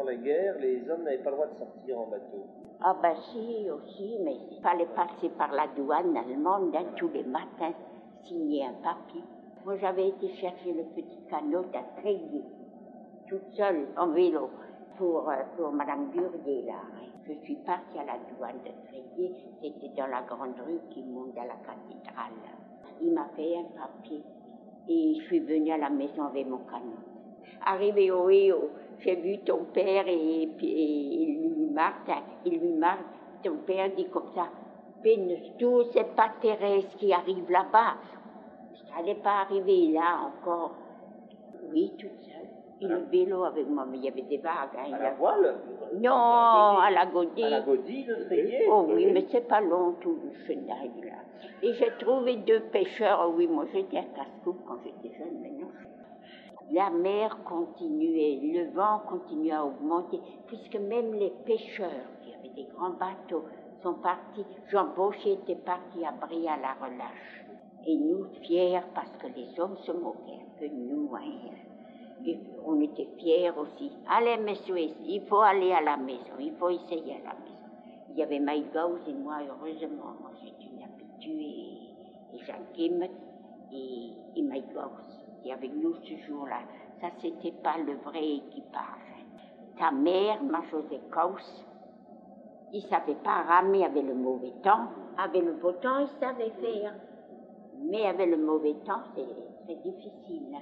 pendant la guerre, les hommes n'avaient pas le droit de sortir en bateau. Ah ben si, aussi, mais il fallait passer par la douane allemande tous les matins, signer un papier. Moi j'avais été chercher le petit canot à Tréguier, toute seule, en vélo, pour Madame Burguet, là. Je suis partie à la douane de Tréguier, c'était dans la grande rue qui monte à la cathédrale. Il m'a fait un papier et je suis venue à la maison avec mon canot. Arrivé au Héo, j'ai vu ton père et lui Martin, ton père dit comme ça, Pénestou, c'est pas Thérèse qui arrive là-bas. Ça n'allait pas arriver là encore. Oui, toute seule. Et le vélo avec moi, mais il y avait des vagues. Hein, à la voile? Non, à la godille. À la godille de Tréguier? Oh oui, mais c'est pas long tout le chenail là. Et j'ai trouvé 2 pêcheurs. Oh oui, moi j'étais à casse-cou quand j'étais jeune, maintenant. La mer continuait, le vent continuait à augmenter, puisque même les pêcheurs, qui avaient des grands bateaux, sont partis. Jean Baucher était parti à Brie à la relâche. Et nous, fiers, parce que les hommes se moquaient un peu de nous, hein. Et on était fiers aussi. Allez, messieurs, il faut aller à la maison, il faut essayer à la maison. Il y avait Maïgaus et moi, heureusement, moi j'étais une habituée, et Jean Kim et Maïgaus. Et avec nous ce jour-là, ça c'était pas le vrai équipage. Ta mère, ma José Caus, il savait pas ramer avec le mauvais temps. Avec le beau temps, il savait faire. Mais avec le mauvais temps, c'est très difficile.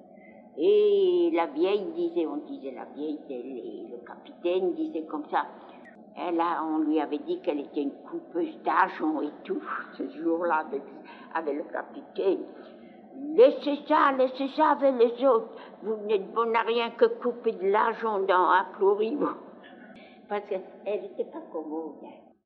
Et la vieille disait, la vieille, le capitaine disait comme ça. On lui avait dit qu'elle était une coupeuse d'argent et tout, ce jour-là, avec le capitaine. Laissez ça avec les autres. Vous n'êtes bon à rien que couper de l'argent à Pluriveau. Parce qu'elle n'était pas commode.